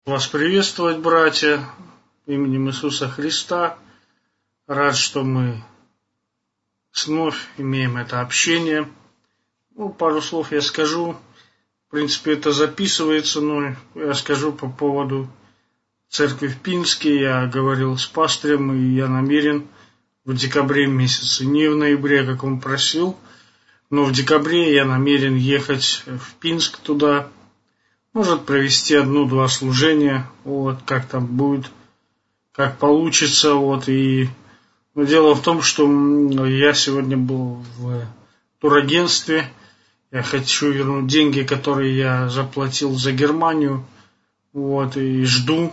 Вас приветствовать, братья, именем Иисуса Христа. Рад, что мы вновь имеем это общение. Пару слов я скажу. В принципе, это записывается, но я скажу по поводу церкви в Пинске. Я говорил с пастырем, и я намерен в декабре месяце, не в ноябре, как он просил, но в декабре я намерен ехать в Пинск туда. Может провести 1-2 служения, как там будет, как получится, Но дело в том, что я сегодня был в турагентстве, я хочу вернуть деньги, которые я заплатил за Германию, и жду,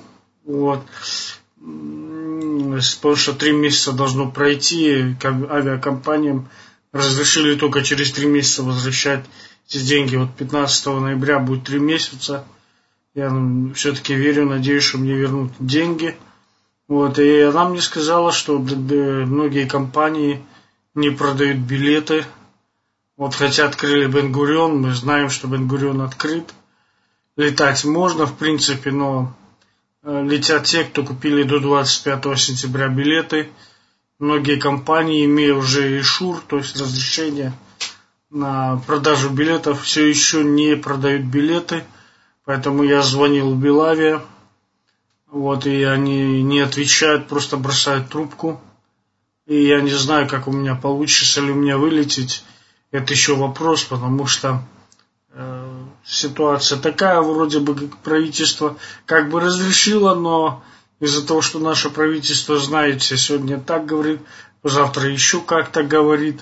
потому что 3 месяца должно пройти, как авиакомпаниям разрешили только через 3 месяца возвращать эти деньги. 15 ноября будет 3 месяца. Я все-таки верю, надеюсь, что мне вернут деньги. И она мне сказала, что многие компании не продают билеты. Хотя открыли Бен-Гурион, мы знаем, что Бен-Гурион открыт. Летать можно, в принципе, но летят те, кто купили до 25 сентября билеты. Многие компании, имея уже ишур, то есть разрешение на продажу билетов, все еще не продают билеты, поэтому я звонил в Белавия, и они не отвечают, просто бросают трубку, и я не знаю, как у меня получится ли у меня вылететь, это еще вопрос, потому что ситуация такая, вроде бы как правительство как бы разрешило, но из-за того, что наше правительство, знаете, сегодня так говорит, завтра еще как-то говорит,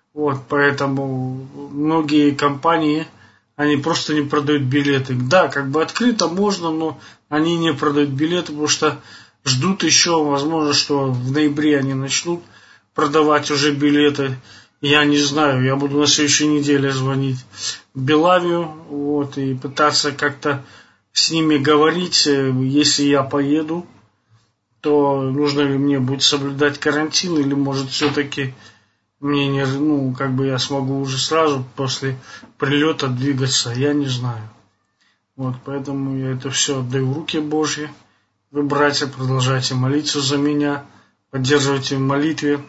поэтому многие компании, они просто не продают билеты. Да, как бы открыто можно, но они не продают билеты, потому что ждут еще, возможно, что в ноябре они начнут продавать уже билеты. Я не знаю, я буду на следующей неделе звонить в Белавию, и пытаться как-то с ними говорить, если я поеду, то нужно ли мне будет соблюдать карантин, или может все-таки мне я смогу уже сразу после прилета двигаться, я не знаю. Поэтому я это все отдаю в руки Божьи. Вы, братья, продолжайте молиться за меня, поддерживайте в молитве.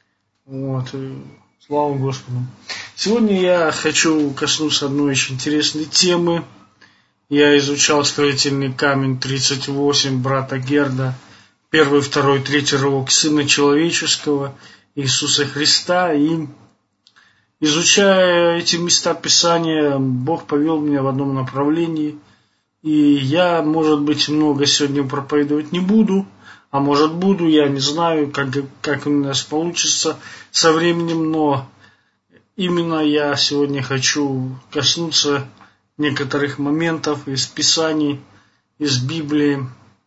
И слава Господу. Сегодня я хочу коснуться одной очень интересной темы. Я изучал строительный камень 38 брата Герда, 1, 2, 3 рывок Сына Человеческого, Иисуса Христа. И изучая эти места Писания, Бог повел меня в одном направлении. И я, может быть, много сегодня проповедовать не буду, а может буду, я не знаю, как у нас получится со временем, но именно я сегодня хочу коснуться некоторых моментов из Писаний, из Библии.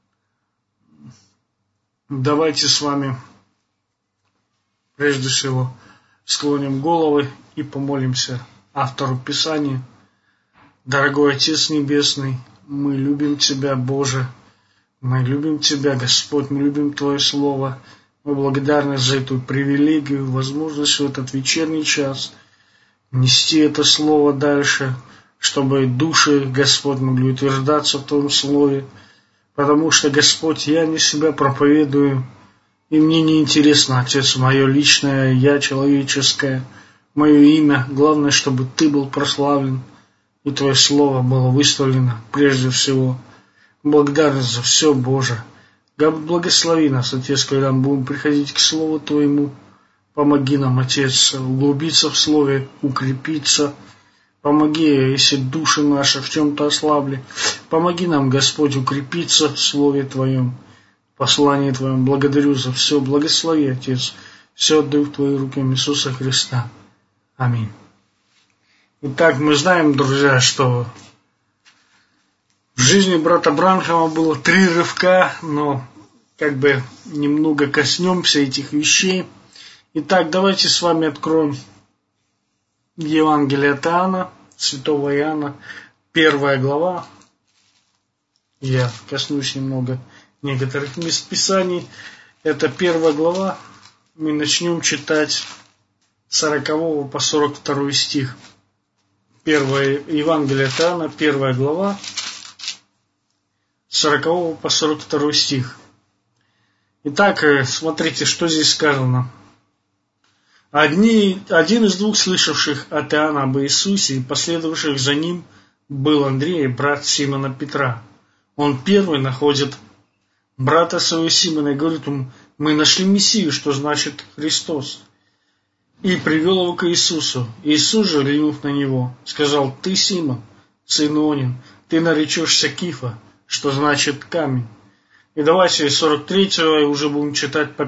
Давайте с вами прежде всего склоним головы и помолимся автору Писания. Дорогой Отец Небесный, мы любим Тебя, Боже, мы любим Тебя, Господь, мы любим Твое Слово. Мы благодарны за эту привилегию, возможность в этот вечерний час нести это Слово дальше, чтобы души, Господь, могли утверждаться в Твоем Слове. Потому что, Господь, я не себя проповедую, и мне не интересно, Отец, мое личное, я человеческое, мое имя. Главное, чтобы Ты был прославлен, и Твое Слово было выставлено прежде всего. Благодарен за все, Боже. Благослови нас, Отец, когда мы будем приходить к Слову Твоему. Помоги нам, Отец, углубиться в Слове, укрепиться. Помоги, если души наши в чем-то ослабли. Помоги нам, Господь, укрепиться в Слове Твоем, в послании Твоем. Благодарю за все. Благослови, Отец. Все отдаю в Твои руки Иисуса Христа. Аминь. Итак, мы знаем, друзья, что в жизни брата Бранхама было 3 рывка, но немного коснемся этих вещей. Итак, давайте с вами откроем Евангелие от Иоанна, святого Иоанна, 1 глава. Я коснусь немного некоторых мест Писаний. Это 1 глава. Мы начнем читать с 40 по 42 стих. Первое Евангелие от Иоанна, 1 глава, с 40 по 42 стих. Итак, смотрите, что здесь сказано. Один из двух слышавших от Иоанна об Иисусе и последовавших за ним был Андрей, брат Симона Петра. Он первый находит брата своего Симона и говорит ему: мы нашли Мессию, что значит Христос. И привел его к Иисусу. Иисус же, глянув на него, сказал: ты Симон, сын Ионин, ты наречешься Кифа, что значит камень. И давайте 43-го уже будем читать по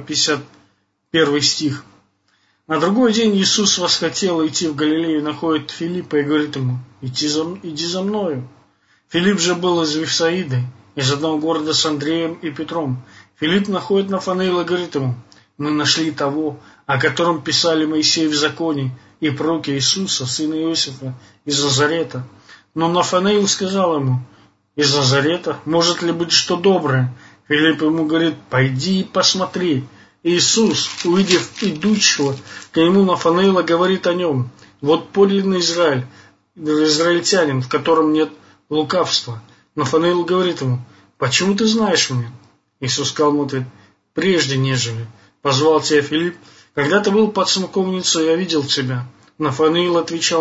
51 стих. На другой день Иисус восхотел идти в Галилею, находит Филиппа и говорит ему: иди за мною. Филипп же был из Вифсаиды, из одного города с Андреем и Петром. Филипп находит Нафанаила и говорит ему: мы нашли того, о котором писали Моисей в законе и пророки, Иисуса, сына Иосифа, из Назарета. Но Нафанаил сказал ему: из Назарета может ли быть что доброе? Филипп ему говорит: пойди и посмотри. Иисус, увидев идущего к нему Нафанаила, говорит о нем: вот подлинный израильтянин, в котором нет лукавства. Нафанаил говорит ему: почему ты знаешь меня? Иисус сказал ему: прежде нежели позвал тебя Филипп, когда ты был под смоковницей, я видел тебя. Нафанаил отвечал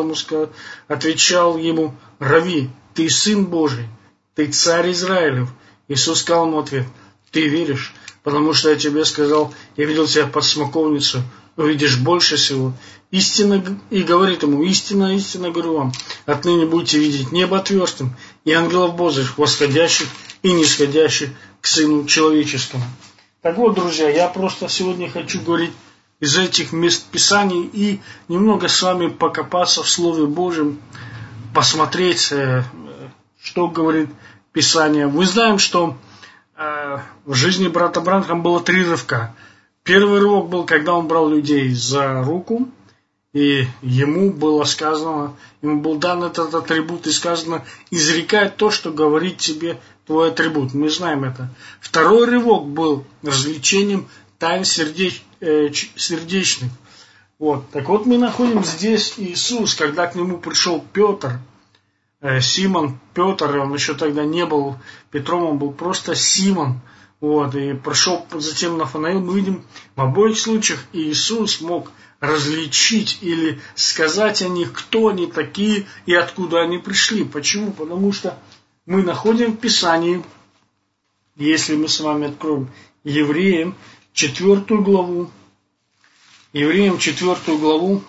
ему: Рави, ты сын Божий, ты царь Израилев. Иисус сказал ему ответ: ты веришь, потому что я тебе сказал, я видел тебя под смоковницей, увидишь больше всего. Истинно, и говорит ему: истинно, истинно говорю вам, отныне будете видеть небо отверстым и ангелов Божьих, восходящих и нисходящих к Сыну Человеческому. Так вот, друзья, я просто сегодня хочу говорить из этих мест Писаний и немного с вами покопаться в Слове Божьем, посмотреть, что говорит Писание. Мы знаем, что в жизни брата Бранхама было 3 рывка. Первый рывок был, когда он брал людей за руку, и ему было сказано, ему был дан этот атрибут, и сказано: изрекай то, что говорит тебе твой атрибут. Мы знаем это. Второй рывок был развлечением тайн сердечных. Вот. Так вот, мы находим здесь Иисус, когда к нему пришел Петр, Симон Петр, он еще тогда не был Петром, он был просто Симон. Вот. И пришел затем Нафанаил. Мы видим, в обоих случаях Иисус мог различить или сказать о них, кто они такие и откуда они пришли. Почему? Потому что мы находим в Писании, если мы с вами откроем Евреям 4 главу, Евреям 4 главу,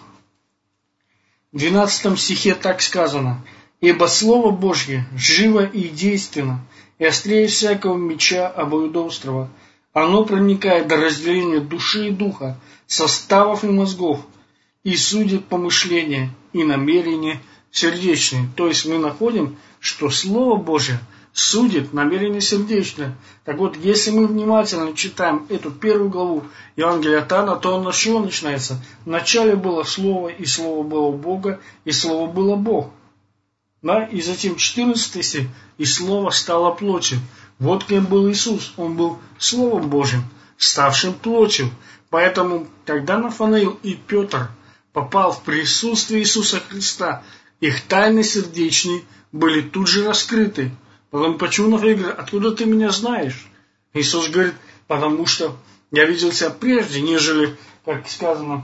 в 12 стихе так сказано: «Ибо Слово Божье живо и действенно, и острее всякого меча обоюдоострого. Оно проникает до разделения души и духа, составов и мозгов, и судит помышления и намерения сердечные». То есть мы находим, что Слово Божье судит намерения сердечные. Так вот, если мы внимательно читаем эту 1 главу Евангелия от Иоанна, то он с чего начинается? Вначале было Слово, и Слово было у Бога, и Слово было Бог. Да? И затем 14 стих: «И Слово стало плотью». Вот кем был Иисус. Он был Словом Божьим, ставшим плотью. Поэтому, когда Нафанаил и Петр попал в присутствие Иисуса Христа, их тайны сердечные были тут же раскрыты. Почему Нафанаил говорит: откуда ты меня знаешь? Иисус говорит: потому что я видел тебя прежде, нежели, как сказано,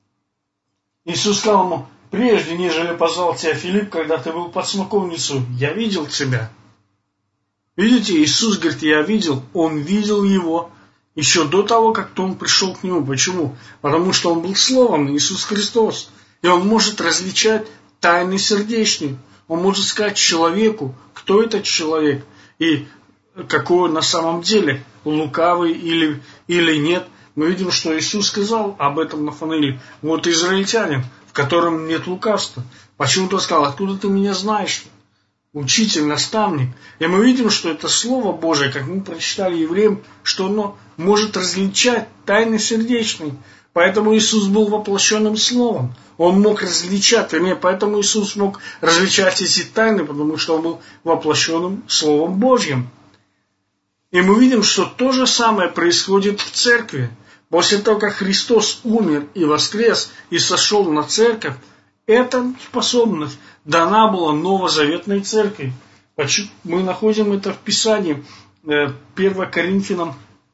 Иисус сказал ему: прежде, нежели позвал тебя Филипп, когда ты был под смоковницей, я видел тебя. Видите, Иисус говорит: я видел, он видел его еще до того, как он пришел к нему. Почему? Потому что он был Словом, Иисус Христос. И он может различать тайны сердечные. Он может сказать человеку, кто этот человек и какой он на самом деле, лукавый или нет. Мы видим, что Иисус сказал об этом Нафанаиле: вот израильтянин, в котором нет лукавства. Почему-то сказал: откуда ты меня знаешь? Учитель, наставник. И мы видим, что это Слово Божие, как мы прочитали Евреям, что оно может различать тайны сердечные. Поэтому Иисус был воплощенным Словом. Он мог различать, поэтому Иисус мог различать эти тайны, потому что он был воплощенным Словом Божьим. И мы видим, что то же самое происходит в церкви. После того, как Христос умер и воскрес, и сошел на церковь, эта способность дана была новозаветной церкви. Мы находим это в Писании. 1 Коринфянам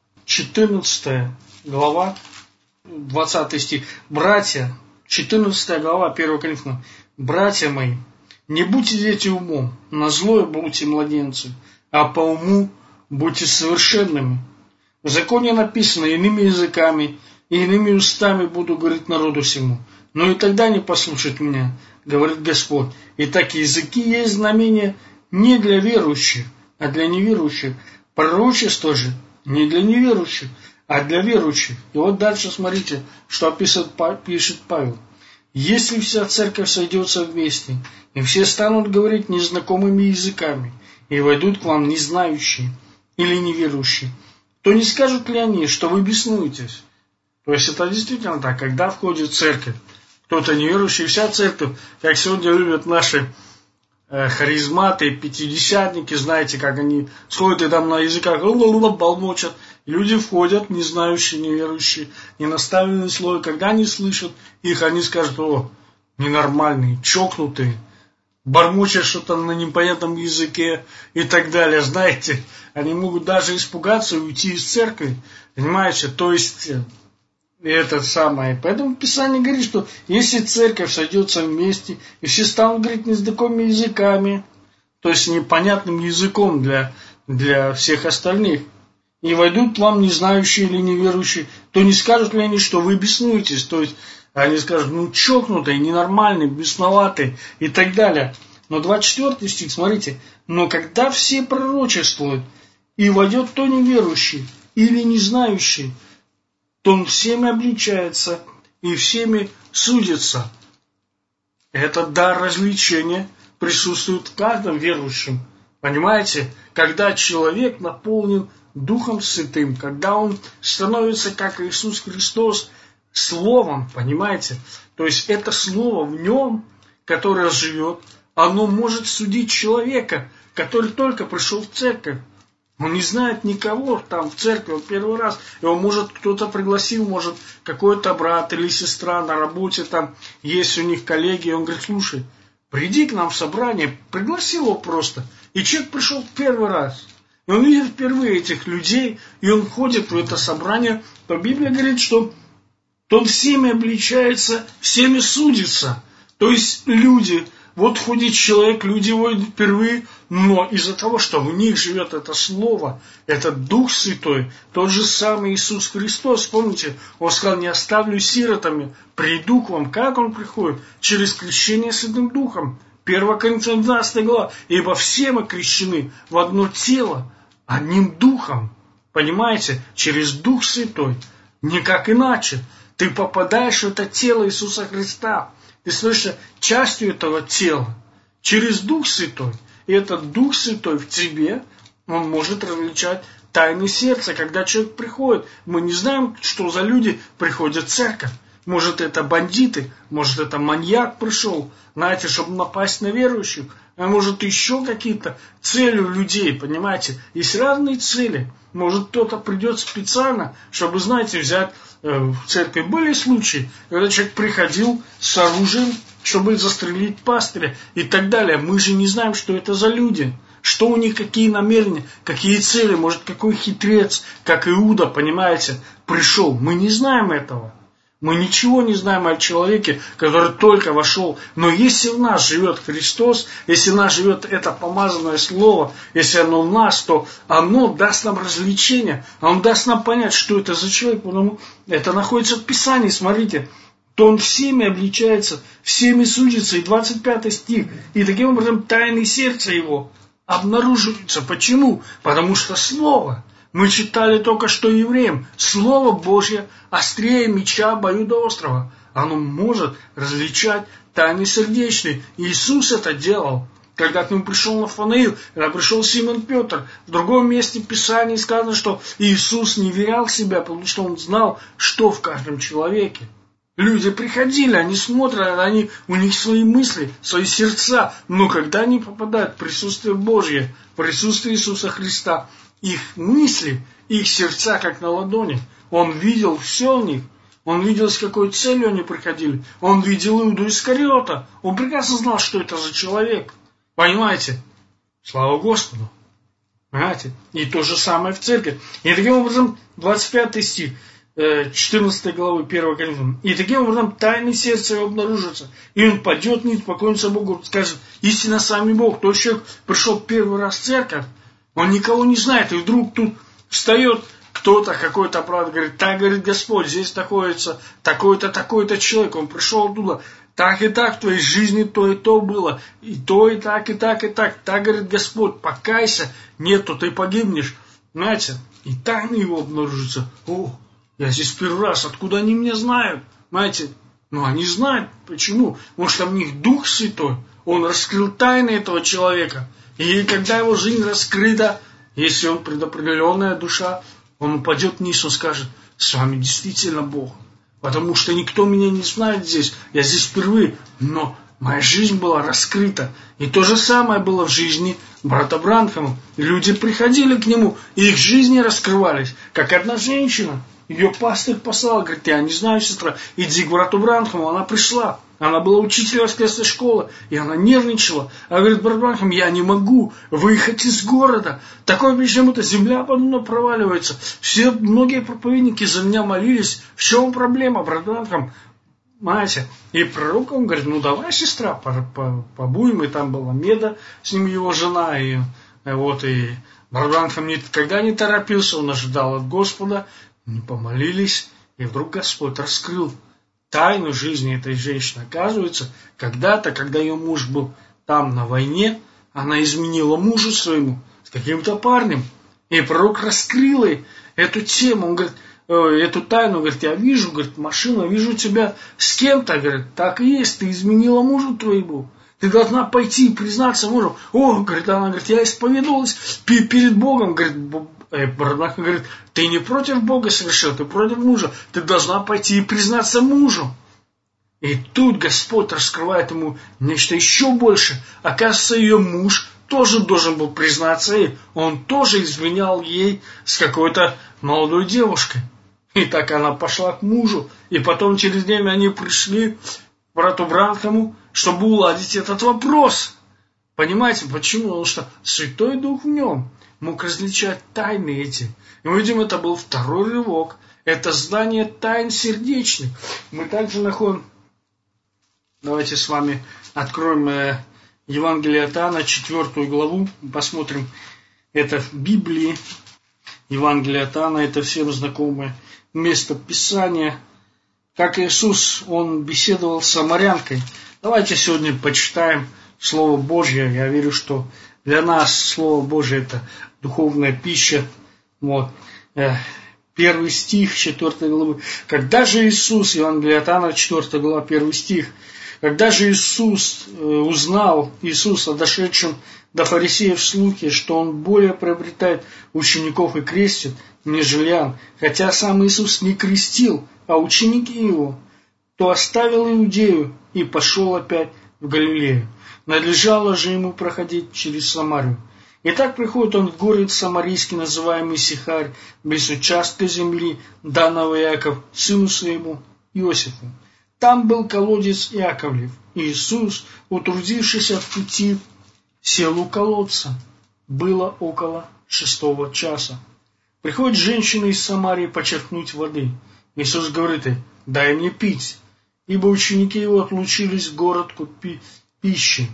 14 глава, 20 стих. Братья, 14 глава 1 Коринфянам. Братья мои, не будьте дети умом, на злое будьте младенцы, а по уму будьте совершенными. В законе написано: иными языками и иными устами буду говорить народу всему. Но и тогда не послушать меня, говорит Господь. Итак, языки есть знамение не для верующих, а для неверующих. Пророчество же не для неверующих, а для верующих. И вот дальше смотрите, что пишет Павел. Если вся церковь сойдется вместе, и все станут говорить незнакомыми языками, и войдут к вам незнающие или неверующие, то не скажут ли они, что вы беснуетесь? То есть это действительно так, когда входит церковь, кто-то неверующий, вся церковь, как сегодня любят наши харизматы, пятидесятники, знаете, как они сходят и там на языках болмочат. Люди входят, не знающие, неверующие, не наставленные слова. Когда они слышат их, они скажут: о, ненормальные, чокнутые, бормочат что-то на непонятном языке и так далее. Знаете, они могут даже испугаться и уйти из церкви. Понимаете? То есть, это самое. Поэтому Писание говорит, что если церковь сойдется вместе, и все станут говорить незнакомыми языками, то есть непонятным языком для всех остальных, и войдут к вам незнающие или неверующие, то не скажут ли они, что вы беснуетесь? То есть они скажут: ну, чокнутые, ненормальные, бесноватые и так далее. Но 24 стих, смотрите. Но когда все пророчествуют, и войдет то неверующий или не знающий, то он всеми обличается и всеми судится. Этот дар развлечения присутствует в каждом верующем. Понимаете? Когда человек наполнен Духом Святым, когда он становится, как Иисус Христос, Словом, понимаете? То есть это Слово в нем, которое живет, оно может судить человека, который только пришел в церковь. Он не знает никого там в церкви, он первый раз. Его, может, кто-то пригласил, может, какой-то брат или сестра на работе, там есть у них коллеги, и он говорит: слушай, приди к нам в собрание, пригласил его просто. И человек пришел в первый раз. И он видит впервые этих людей, и он ходит в это собрание. То Библия говорит, что он всеми обличается, всеми судится. То есть люди, вот ходит человек, люди войдут впервые, но из-за того, что в них живет это Слово, этот Дух Святой, тот же самый Иисус Христос, помните, Он сказал: не оставлю сиротами, приду к вам. Как Он приходит? Через крещение Святым Духом. 1 Коринфянам 12 глава. Ибо все мы крещены в одно тело, одним Духом. Понимаете? Через Дух Святой. Никак иначе. Ты попадаешь в это тело Иисуса Христа. Ты становишься частью этого тела. Через Дух Святой. И этот Дух Святой в тебе, он может различать тайны сердца. Когда человек приходит, мы не знаем, что за люди приходят в церковь. Может, это бандиты, может, это маньяк пришел, знаете, чтобы напасть на верующих, а может, еще какие-то цели у людей, понимаете? Есть разные цели. Может, кто-то придет специально, чтобы, знаете, взять в церкви. Были случаи, когда человек приходил с оружием, чтобы застрелить пастыря и так далее. Мы же не знаем, что это за люди. Что у них, какие намерения, какие цели. Может, какой хитрец, как Иуда, понимаете, пришел. Мы не знаем этого. Мы ничего не знаем о человеке, который только вошел. Но если в нас живет Христос, если в нас живет это помазанное Слово, если оно в нас, то оно даст нам развлечение, оно даст нам понять, что это за человек. Потому это находится в Писании, смотрите. То он всеми обличается, всеми судится. И 25 стих. И таким образом тайны сердца его обнаруживаются. Почему? Потому что Слово. Мы читали только что евреям. Слово Божье острее меча обоюдоострого. Оно может различать тайны сердечные. Иисус это делал. Когда к нему пришел Нафанаил, когда пришел Симон Петр. В другом месте Писания сказано, что Иисус не верял себя, потому что Он знал, что в каждом человеке. Люди приходили, они смотрят, у них свои мысли, свои сердца. Но когда они попадают в присутствие Божье, в присутствие Иисуса Христа, их мысли, их сердца как на ладони. Он видел все в них. Он видел, с какой целью они приходили. Он видел Иуду Искариота. Он прекрасно знал, что это за человек. Понимаете? Слава Господу. Понимаете? И то же самое в церкви. И таким образом, 25 стих 14 главы 1 Коринфянам. И таким образом тайны сердца его обнаружатся. И он падет, не поклонится Богу, скажет: истинно сами Бог. Тот человек пришел первый раз в церковь, он никого не знает, и вдруг тут встает кто-то, какой-то брат, говорит: так говорит Господь, здесь находится такой-то, такой-то человек, он пришел оттуда, так и так в твоей жизни то и то было, и то, и так, и так, и так. Так говорит Господь, покайся, нет, то ты погибнешь. Знаете, и тайны его обнаружатся. О, я здесь первый раз, откуда они меня знают? Знаете, ну они знают, почему? Потому что в них Дух Святой, он раскрыл тайны этого человека. И когда его жизнь раскрыта, если он предопределенная душа, он упадет вниз, он скажет: с вами действительно Бог. Потому что никто меня не знает здесь. Я здесь впервые. Но моя жизнь была раскрыта. И то же самое было в жизни брата Бранхама. Люди приходили к нему, и их жизни раскрывались. Как одна женщина. Ее пастырь послал, говорит: я не знаю, сестра, иди к брату Бранхаму. Она пришла. Она была учителем воскресной школы, и она нервничала. Она говорит: брат Бранхам, я не могу выехать из города. Такое почему-то земля подо мной проваливается. Многие проповедники за меня молились. В чем проблема, брат Бранхам? Знаете, и пророк, он говорит: ну давай, сестра, побудем. И там была Меда, с ним его жена. И брат Бранхам никогда не торопился, он ожидал от Господа. Они помолились, и вдруг Господь раскрыл тайну жизни этой женщины. Оказывается, когда-то, когда ее муж был там на войне, она изменила мужу своему с каким-то парнем. И пророк раскрыл ей эту тему. Он говорит, эту тайну, говорит: я вижу, говорит, машину, вижу тебя с кем-то. Говорит: так и есть, ты изменила мужу твоему. Ты должна пойти и признаться мужу. О, говорит, она говорит: я исповедовалась перед Богом. Говорит, брат говорит: ты не против Бога совершил, ты против мужа. Ты должна пойти и признаться мужу. И тут Господь раскрывает ему нечто еще больше. Оказывается, ее муж тоже должен был признаться ей. Он тоже изменял ей с какой-то молодой девушкой. И так она пошла к мужу. И потом через время они пришли к брату Бранхаму, чтобы уладить этот вопрос. Понимаете, почему? Потому что Святой Дух в нем мог различать тайны эти. И мы видим, это был второй рывок. Это знание тайн сердечных. Мы также находим... Давайте с вами откроем Евангелие от Иоанна, 4 главу. Посмотрим. Это в Библии. Евангелие от Иоанна, это всем знакомое место Писания. Как Иисус, Он беседовал с самарянкой. Давайте сегодня почитаем Слово Божье. Я верю, что для нас Слово Божье – это духовная пища. Первый стих 4 главы. Когда же Иисус, Евангелие от Иоанна, 4 глава, 1 стих. Когда же Иисус узнал, Иисус, о дошедшем до фарисеев слухе, что Он более приобретает учеников и крестит, нежели Иоанн, хотя сам Иисус не крестил, а ученики Его, то оставил Иудею и пошел опять в Галилею. Надлежало же Ему проходить через Самарию. И так приходит Он в город самарийский, называемый Сихарь, без участка земли, данного Иаков, сыну своему Иосифу. Там был колодец Иаковлев. Иисус, утрудившийся в пути, сел у колодца. Было около 6 часа. Приходит женщина из Самарии почерпнуть воды. Иисус говорит ей: дай мне пить. Ибо ученики Его отлучились в город купить пищу.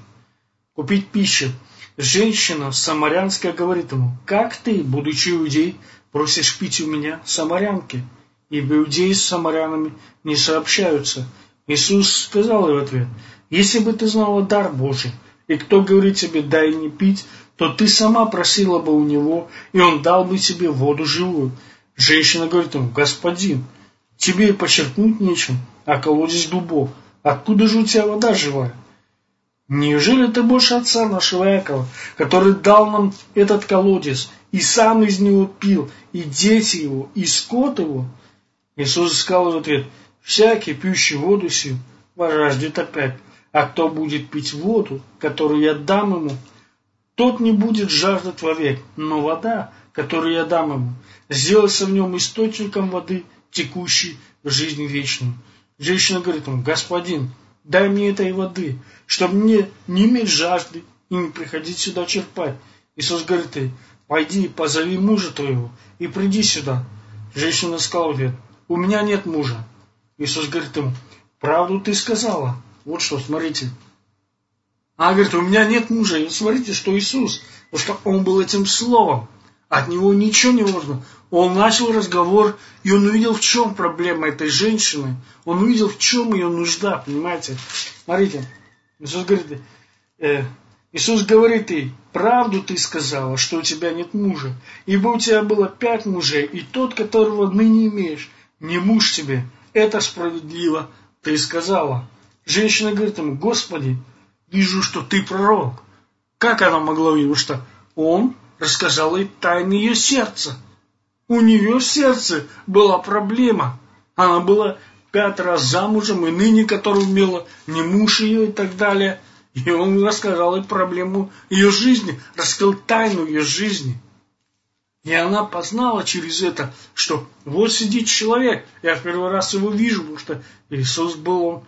Женщина самарянская говорит Ему: как ты, будучи иудей, просишь пить у меня, самарянки? Ибо иудеи с самарянами не сообщаются. Иисус сказал ей в ответ: если бы ты знала дар Божий, и кто говорит тебе: дай мне пить, то ты сама просила бы у него, и он дал бы тебе воду живую. Женщина говорит ему: господин, тебе и почерпнуть нечем, а колодец глубок. Откуда же у тебя вода живая? Неужели ты больше отца нашего Иакова, который дал нам этот колодец, и сам из него пил, и дети его, и скот его? Иисус сказал в ответ: всякий, пьющий воду сию, возжаждет опять, а кто будет пить воду, которую я дам ему, тот не будет жаждать вовек, но вода, которую я дам ему, сделается в нем источником воды, текущей в жизнь вечную. Женщина говорит ему: господин, дай мне этой воды, чтобы мне не иметь жажды и не приходить сюда черпать. Иисус говорит ей: пойди, позови мужа твоего и приди сюда. Женщина сказала: у меня нет мужа. Иисус говорит ему: правду ты сказала. Вот что, смотрите. Она говорит: у меня нет мужа. И смотрите, что Иисус, потому что Он был этим словом. От Него ничего не можно. Он начал разговор, и Он увидел, в чем проблема этой женщины. Он увидел, в чем ее нужда, понимаете. Смотрите, Иисус говорит ей: правду ты сказала, что у тебя нет мужа. Ибо у тебя было 5 мужей, и тот, которого ныне имеешь, не муж тебе. Это справедливо ты сказала. Женщина говорит ему: Господи, вижу, что ты пророк. Как она могла увидеть? Потому что Он рассказал ей тайны ее сердца. У нее в сердце была проблема. Она была 5 раз замужем, и ныне, которую имела, не муж ее и так далее. И Он рассказал ей проблему ее жизни, раскрыл тайну ее жизни. И она познала через это, что вот сидит человек. Я в первый раз его вижу, потому что Иисус был, Он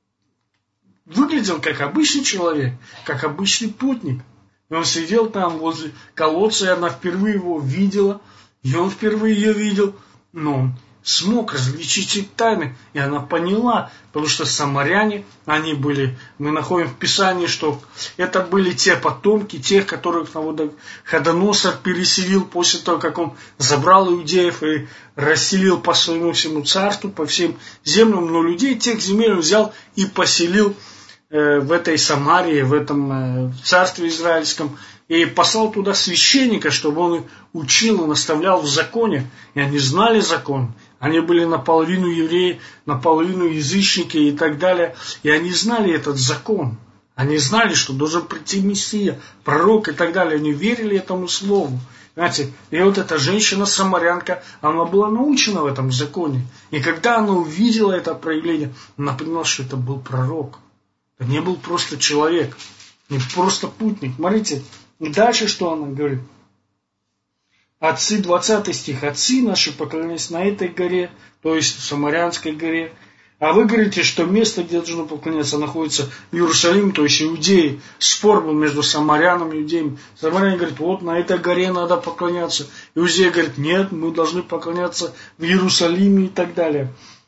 выглядел как обычный человек, как обычный путник. И Он сидел там возле колодца, и она впервые его видела, и он впервые ее видел. Но он смог различить их тайны, и она поняла, потому что самаряне, они были, мы находим в Писании, что это были те потомки, тех, которых Навуходоносор переселил после того, как он забрал иудеев и расселил по своему всему царству, по всем землям, но людей тех земель он взял и поселил в этой Самарии, в этом царстве израильском, и послал туда священника, чтобы он их учил и наставлял в законе. И они знали закон. Они были наполовину евреи, наполовину язычники и так далее. И они знали этот закон. Они знали, что должен прийти Мессия, пророк и так далее. Они верили этому слову. Знаете, и вот эта женщина-самарянка, она была научена в этом законе. И когда она увидела это проявление, она поняла, что это был пророк. Это не был просто человек, не просто путник. Смотрите, и дальше что она говорит? Отцы, 20 стих. Отцы наши поклонялись на этой горе, то есть в Самарянской горе. А вы говорите, что место, где должно поклоняться, находится в Иерусалиме, то есть Иудеи. Спор был между самарянами и иудеями. Самаряне говорят: вот на этой горе надо поклоняться. Иудеи говорят: нет, мы должны поклоняться в Иерусалиме и так далее.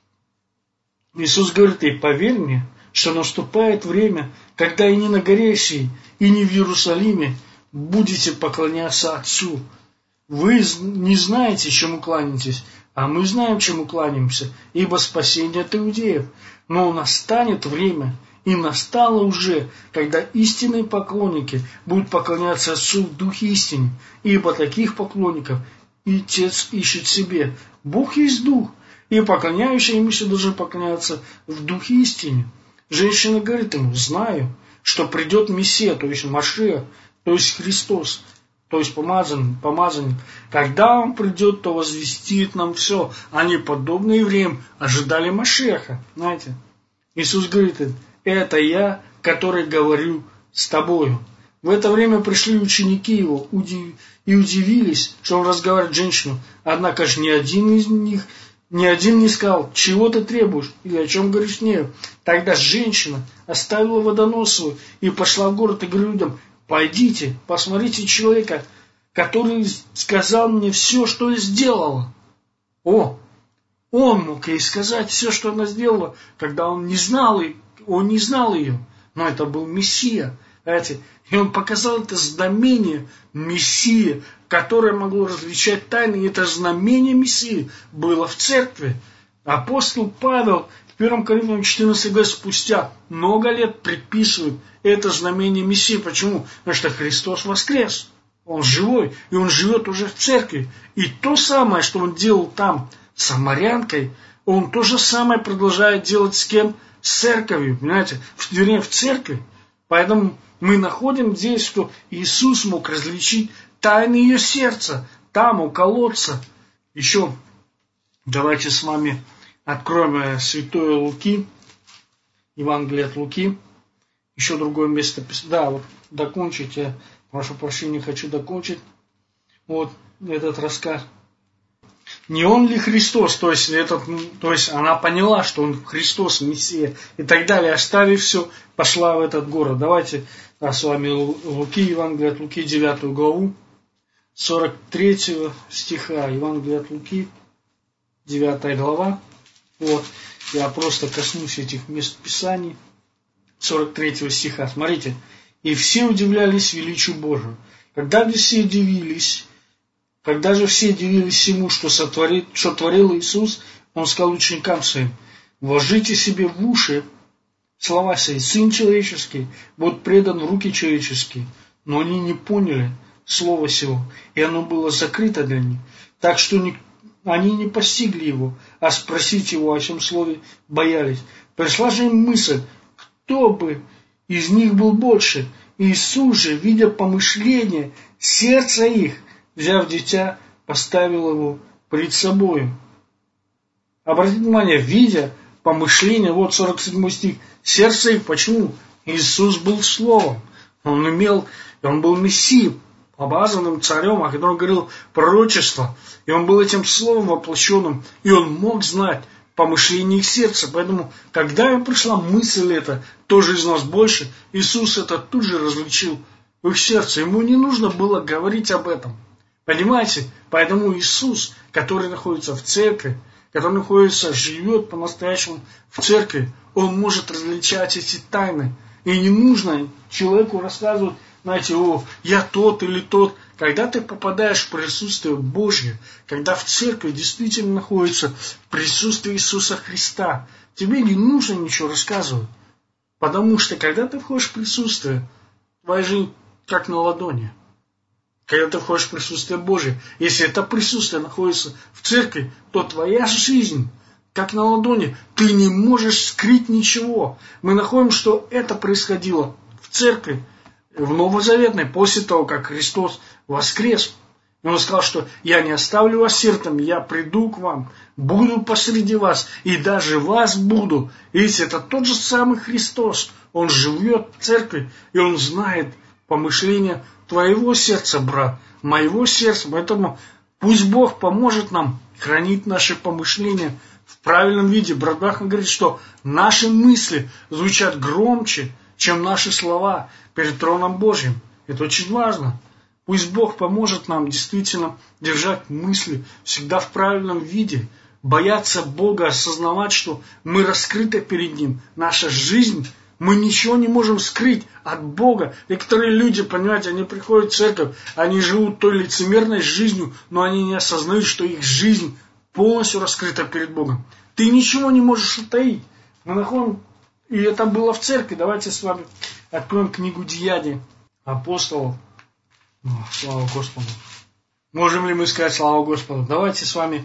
Иисус говорит ей: поверь мне, что наступает время, когда и не на горе сей, и не в Иерусалиме будете поклоняться Отцу. Вы не знаете, чему кланяетесь, а мы знаем, чему кланяемся, ибо спасение от иудеев. Но настанет время, и настало уже, когда истинные поклонники будут поклоняться Отцу в Духе истине, ибо таких поклонников и Отец ищет себе. Бог есть Дух, и поклоняющие Ему должны поклоняться в Духе истине. Женщина говорит ему: знаю, что придет Мессия, то есть Машиах, то есть Христос, то есть помазанник. Когда Он придет, то возвестит нам все. Они, подобно евреям, ожидали Машиаха. Знаете, Иисус говорит: это я, который говорю с тобою. В это время пришли ученики Его и удивились, что Он разговаривает с женщиной. Однако же ни один не сказал: чего ты требуешь или о чем говоришь с нею. Тогда женщина оставила водоносовую и пошла в город и говорит людям: пойдите, посмотрите человека, который сказал мне все, что я сделала. Он мог ей сказать все, что она сделала, когда он не знал ее. Но это был Мессия. Знаете, и он показал это знамение Мессии, которое могло различать тайны. И это знамение Мессии было в церкви. Апостол Павел в 1 Коринфянам 14 главе спустя много лет приписывает это знамение Мессии. Почему? Потому что Христос воскрес. Он живой, и Он живет уже в церкви. И то самое, что Он делал там с самарянкой, Он то же самое продолжает делать с кем? С церковью, понимаете? Вернее, в церкви. Поэтому мы находим здесь, что Иисус мог различить тайны ее сердца, там, у колодца. Еще давайте с вами откроем Святое Луки, Евангелие от Луки. Еще другое место. Да, вот докончить, я прошу прощения, хочу докончить вот этот рассказ. не он ли Христос, то есть она поняла, что он Христос, Мессия и так далее, оставив все, пошла в этот город. Давайте с вами Луки, Евангелие от Луки, 9 главу, 43 стиха, Евангелие от Луки, 9 глава. Вот, я просто коснусь этих мест Писаний, 43 стиха. Смотрите, и все удивлялись величию Божию. Когда же все дивились ему, что творил Иисус, он сказал ученикам своим: вложите себе в уши слова сии: Сын человеческий будет предан в руки человеческие. Но они не поняли слова сего, и оно было закрыто для них, так что они не постигли его, а спросить его о чем слове боялись. Пришла же им мысль, кто бы из них был больше. Иисус же, видя помышление сердца их, взяв дитя, поставил его пред собою. Обратите внимание, видя помышление, вот 47 стих, сердце их, почему? Иисус был Словом, он был Мессией, помазанным царем, о котором говорил пророчество, и он был этим Словом воплощенным, и он мог знать помышление их сердца. Поэтому, когда им пришла мысль эта, тоже из нас больше, Иисус это тут же различил в их сердце. Ему не нужно было говорить об этом. Понимаете? Поэтому Иисус, который находится в церкви, который живет по-настоящему в церкви, он может различать эти тайны. И не нужно человеку рассказывать, знаете, я тот или тот. Когда ты попадаешь в присутствие Божье, когда в церкви действительно находится присутствие Иисуса Христа, тебе не нужно ничего рассказывать. Потому что когда ты входишь в присутствие, твоя жизнь как на ладони. Когда ты входишь в присутствие Божье, если это присутствие находится в церкви, то твоя жизнь как на ладони. Ты не можешь скрыть ничего. Мы находим, что это происходило в церкви, в Новозаветной, после того, как Христос воскрес. И Он сказал, что я не оставлю вас сиротами, я приду к вам, буду посреди вас, и даже вас буду. Видите, это тот же самый Христос. Он живет в церкви, и Он знает помышления твоего сердца, брат, моего сердца. Поэтому пусть Бог поможет нам хранить наши помышления в правильном виде. Брат Бахман говорит, что наши мысли звучат громче, чем наши слова перед троном Божьим. Это очень важно. Пусть Бог поможет нам действительно держать мысли всегда в правильном виде, бояться Бога, осознавать, что мы раскрыты перед Ним. Наша жизнь, мы ничего не можем скрыть от Бога. Некоторые люди, понимаете, они приходят в церковь, они живут той лицемерной жизнью, но они не осознают, что их жизнь полностью раскрыта перед Богом. Ты ничего не можешь утаить. Мы находим, и это было в церкви. Давайте с вами откроем книгу Деяний апостолов. Слава Господу. Можем ли мы сказать слава Господу? Давайте с вами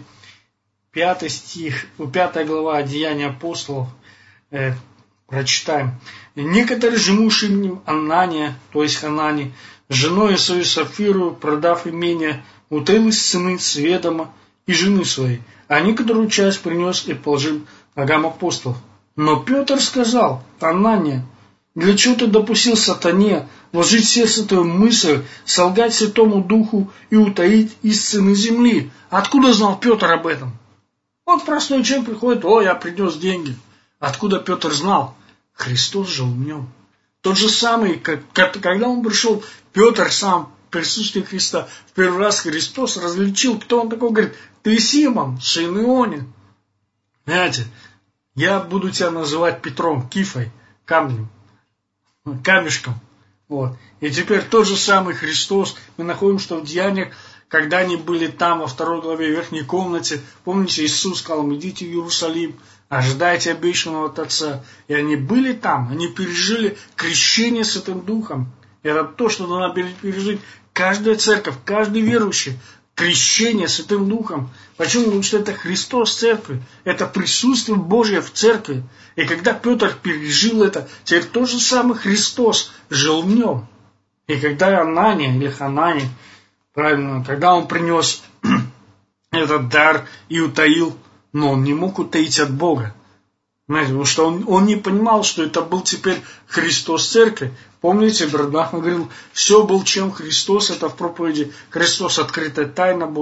5 глава Деяний апостолов прочитаем. Некоторые же муж именем Анания, то есть Ханани, с женой свою Сапфиру, продав имение, утаил из цены сведома и жены своей, а некоторую часть принес и положил ногам апостолов. Но Петр сказал: Анания, для чего ты допустил сатане вложить в сердце твою мысль, солгать Святому Духу и утаить из цены земли? Откуда знал Петр об этом? Вот простой человек приходит: я принес деньги. Откуда Петр знал? Христос жил в нем. Тот же самый, когда он пришел, Петр сам в присутствии Христа, в первый раз Христос различил, кто он такой, говорит: ты Симон, сын Ионин. Знаете, я буду тебя называть Петром, Кифой, камешком. Вот. И теперь тот же самый Христос, мы находим, что в Деяниях, когда они были там, во 2 главе, в верхней комнате, помните, Иисус сказал: идите в Иерусалим, ожидайте обещанного от Отца. И они были там, они пережили крещение Святым Духом. Это то, что надо пережить каждая церковь, каждый верующий. Крещение Святым Духом. Почему? Потому что это Христос в церкви. Это присутствие Божье в церкви. И когда Петр пережил это, теперь тот же самый Христос жил в нем. И когда Анания или Ханани, правильно, когда он принес этот дар и утаил, но он не мог утаить от Бога. Знаете, потому что он не понимал, что это был теперь Христос церкви. Помните, брат Бахман говорил: все был чем Христос, это в проповеди Христос, открытая тайна Божия.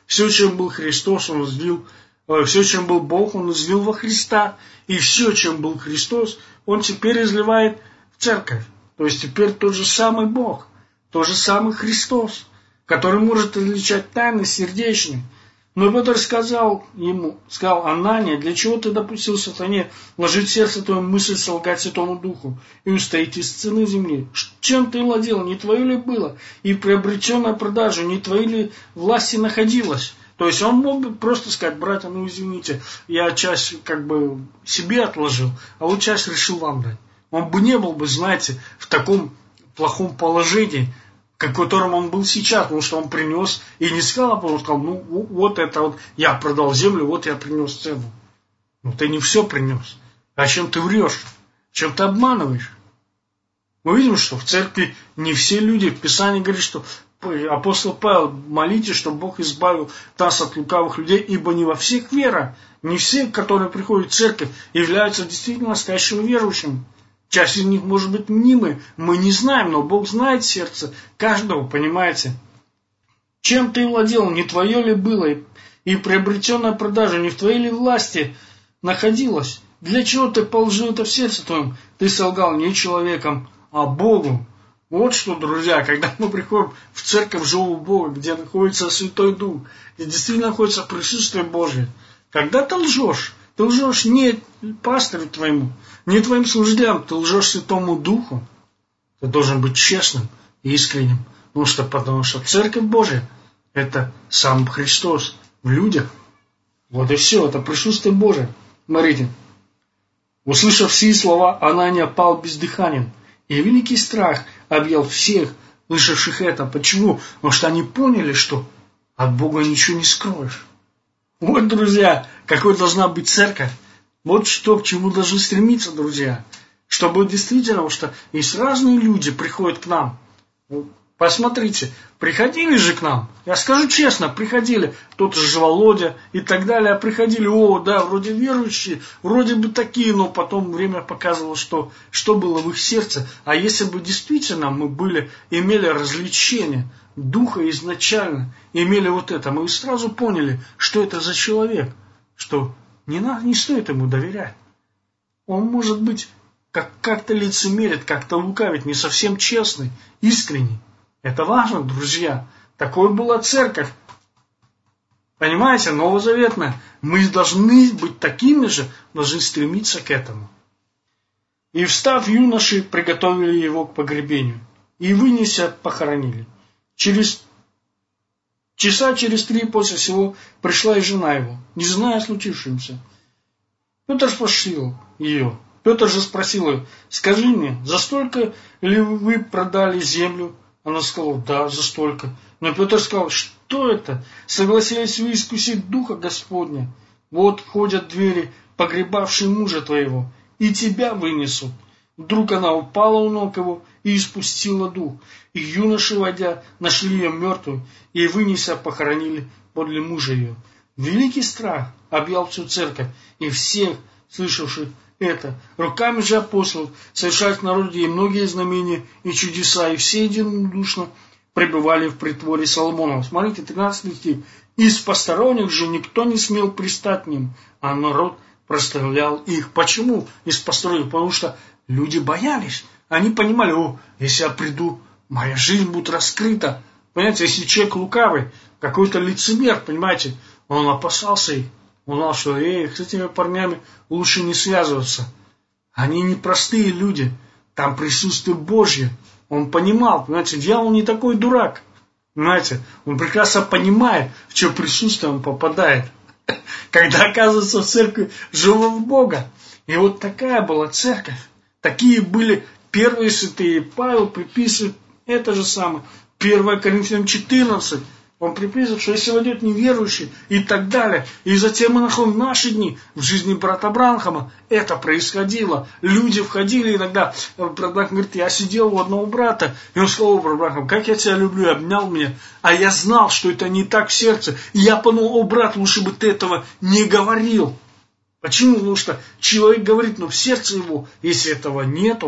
Все, чем был Христос, он излил. Все, чем был Бог, он излил во Христа. И все, чем был Христос, он теперь изливает в церковь. То есть теперь тот же самый Бог, тот же самый Христос, который может различать тайны сердечные. Но Петр сказал Анания, для чего ты допустил сатане вложить в сердце твое мысль солгать Святому Духу и устоять из цены земли? Чем ты владел, не твое ли было? И приобретенная продажу, не твоей ли власти находилась? То есть он мог бы просто сказать: братья, ну извините, я часть себе отложил, а вот часть решил вам дать. Он бы не был бы, знаете, в таком плохом положении, в котором он был сейчас, потому что он принес, и не сказал, а потом сказал: ну вот это вот, я продал землю, вот я принес цену. Но ты не все принес. А чем ты врешь? Чем ты обманываешь? Мы видим, что в церкви не все люди, в Писании говорит, что апостол Павел: молитесь, чтобы Бог избавил нас от лукавых людей, ибо не во всех вера, не все, которые приходят в церковь, являются действительно настоящими верующими. Часть из них может быть мнимы, мы не знаем, но Бог знает сердце каждого, понимаете? Чем ты владел, не твое ли было, и приобретенная продажа, не в твоей ли власти находилась? Для чего ты положил это в сердце твоем? Ты солгал не человеком, а Богу. Вот что, друзья, когда мы приходим в церковь живого Бога, где находится Святой Дух, где действительно находится присутствие Божие, когда ты лжешь не пастору твоему, не твоим служителям, ты лжешь Святому Духу. Ты должен быть честным и искренним. Потому что Церковь Божия – это сам Христос в людях. Вот и все, это присутствие Божие. Смотрите. Услышав сии слова, Анания пал бездыханен, и великий страх объял всех, слышавших это. Почему? Потому что они поняли, что от Бога ничего не скроешь. Вот, друзья, какой должна быть церковь. Вот что, к чему должны стремиться, друзья. Чтобы действительно, потому что есть разные люди, приходят к нам. Посмотрите, приходили же к нам, я скажу честно, приходили, тот же Володя и так далее, приходили, вроде верующие, вроде бы такие, но потом время показывало, что было в их сердце. А если бы действительно мы имели развлечение Духа изначально, имели вот это, мы сразу поняли, что это за человек, что не стоит ему доверять. Он может быть как-то лицемерит, как-то лукавит, не совсем честный, искренний. Это важно, друзья. Такой была церковь. Понимаете, новозаветная. Мы должны быть такими же, должны стремиться к этому. И встав юноши, приготовили его к погребению. И вынеся, похоронили. Через 3 после всего пришла и жена его, не зная о случившемся. Петр спросил ее. Петр же спросил ее: скажи мне, за столько ли вы продали землю? Она сказала: да, за столько. Но Петр сказал: что это? Согласились вы искусить Духа Господня? Вот ходят двери, погребавшие мужа твоего, и тебя вынесут. Вдруг она упала у ног его и испустила дух. И юноши, войдя, нашли ее мертвую, и, вынеся, похоронили подле мужа ее. Великий страх объял всю церковь и всех, слышавших это. Руками же апостолов совершались в народе и многие знамения и чудеса, и все единодушно пребывали в притворе Соломонова. Смотрите, 13 стих. Из посторонних же никто не смел пристать к ним, а народ проставлял их. Почему из посторонних? Потому что люди боялись. Они понимали: если я приду, моя жизнь будет раскрыта. Понимаете, если человек лукавый, какой-то лицемер, понимаете, он опасался их. Он знал, что с этими парнями лучше не связываться. Они непростые люди. Там присутствие Божье. Он понимал, понимаете, дьявол не такой дурак. Понимаете, он прекрасно понимает, в чье присутствие он попадает. Когда оказывается в церкви живого Бога. И вот такая была церковь. Такие были первые святые. Павел приписывает это же самое. 1 Коринфянам 14. Он приписывает, что если войдет неверующий и так далее. И затем мы находим наши дни в жизни брата Бранхама. Это происходило. Люди входили иногда. Брат Бранхам говорит: я сидел у одного брата. И он сказал: брат Бранхам, как я тебя люблю, и обнял меня. А я знал, что это не так в сердце. И я подумал: брат, лучше бы ты этого не говорил. Почему? Потому что человек говорит, но в сердце его, если этого нету,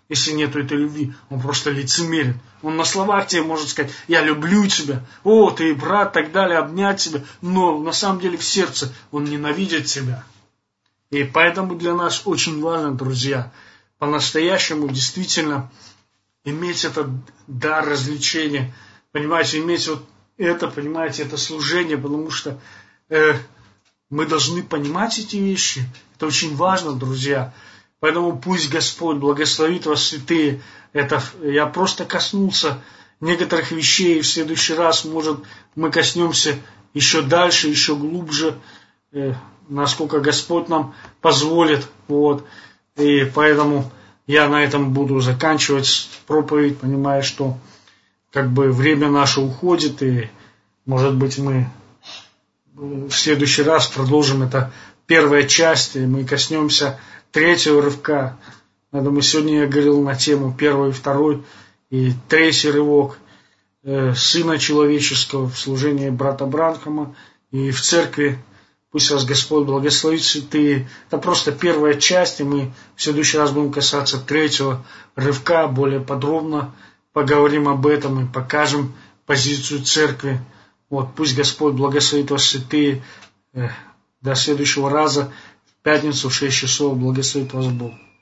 если нету этой любви, он просто лицемерит. Он на словах тебе может сказать: я люблю тебя, о, ты брат, так далее, обнять тебя, но на самом деле в сердце он ненавидит тебя. И поэтому для нас очень важно, друзья, по-настоящему действительно иметь этот дар развлечения, понимаете, иметь вот это, понимаете, это служение, потому что мы должны понимать эти вещи. Это очень важно, друзья. Поэтому пусть Господь благословит вас, святые. Это я просто коснулся некоторых вещей. В следующий раз, может, мы коснемся еще дальше, еще глубже, насколько Господь нам позволит. Вот. И поэтому я на этом буду заканчивать проповедь, понимая, что как бы время наше уходит, и, может быть, мы в следующий раз продолжим. Это первая часть, и мы коснемся третьего рывка. Я думаю, сегодня я говорил на тему первый и второй, и третий рывок Сына Человеческого в служении брата Бранхама и в церкви. Пусть вас Господь благословит, святые. Это просто первая часть, и мы в следующий раз будем касаться третьего рывка, более подробно поговорим об этом и покажем позицию церкви. Вот, пусть Господь благословит вас, святые. До следующего раза, в пятницу в 6 часов. Благословит вас Бог.